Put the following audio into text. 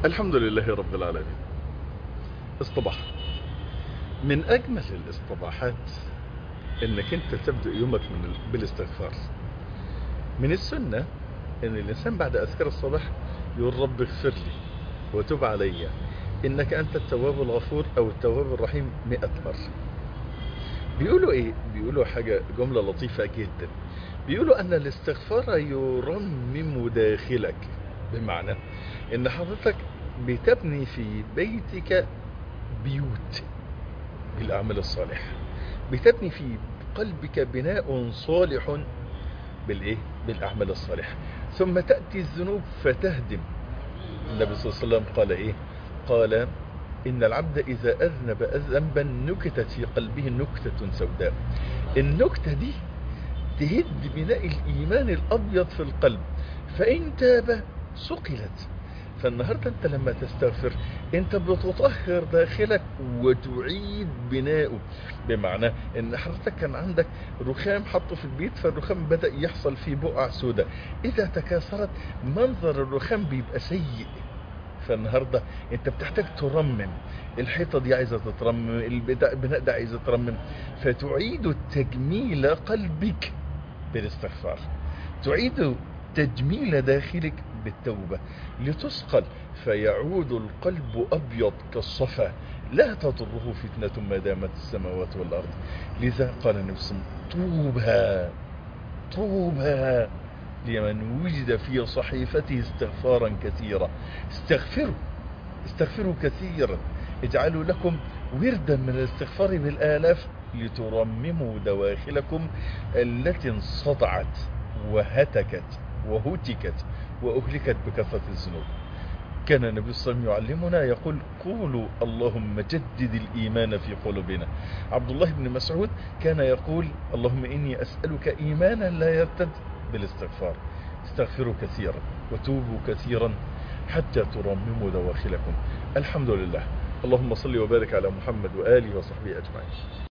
الحمد لله رب العالمين. اصطباح. من أجمل الاصطباحات إنك أنت تبدأ يومك بالاستغفار. من السنة إن الإنسان بعد أذكار الصباح يقول رب اغفر لي وتب علي إنك أنت التواب الغفور أو التواب الرحيم 100 مرة. بيقولوا إيه؟ بيقولوا حاجة جملة لطيفة جدا. بيقولوا أن الاستغفار يرمم داخلك، بمعنى إن حضرتك بتبني في بيتك بيوت بالأعمال الصالحة، بتبني في قلبك بناء صالح بالإيه؟ بالأعمال الصالحة، ثم تأتي الذنوب فتهدم. النبي صلى الله عليه وسلم قال إيه؟ قال إن العبد إذا أذنب ذنبا نكتت في قلبه نكتة سوداء. النكتة دي تهد بناء الإيمان الأبيض في القلب، فإن تاب صقلت. فالنهاردة أنت لما تستغفر أنت بتطهر داخلك وتعيد بناؤه، بمعنى أن حضرتك كان عندك رخام حطه في البيت، فالرخام بدأ يحصل فيه بقع سوداء، إذا تكاثرت منظر الرخام بيبقى سيء. فالنهاردة انت بتحتاج ترمم، الحيطة دي عايزة تترمم، البناء ده عايزة ترمم، فتعيد تجميل قلبك بالاستغفار، تعيد تجميل داخلك بالتوبة لتثقل، فيعود القلب أبيض كالصفا لا تضره فتنة ما دامت السماوات والأرض. لذا قال النبي صلى الله عليه وسلم طوبى طوبى لمن وجد في صحيفته استغفارا كثيرا. استغفروا كثيرا، اجعلوا لكم وردا من الاستغفار بالآلاف لترمموا دواخلكم التي انصدعت وهتكت وهتكت وأهلكت بكثرة الذنوب. كان النبي صلى الله عليه وسلم يعلمنا يقول قولوا اللهم جدد الإيمان في قلوبنا. عبد الله بن مسعود كان يقول اللهم إني أسألك إيمانا لا يرتد بالاستغفار. استغفروا كثيرا وتوبوا كثيرا حتى ترمموا دواخلكم. الحمد لله. اللهم صل وبارك على محمد وآله وصحبه أجمعين.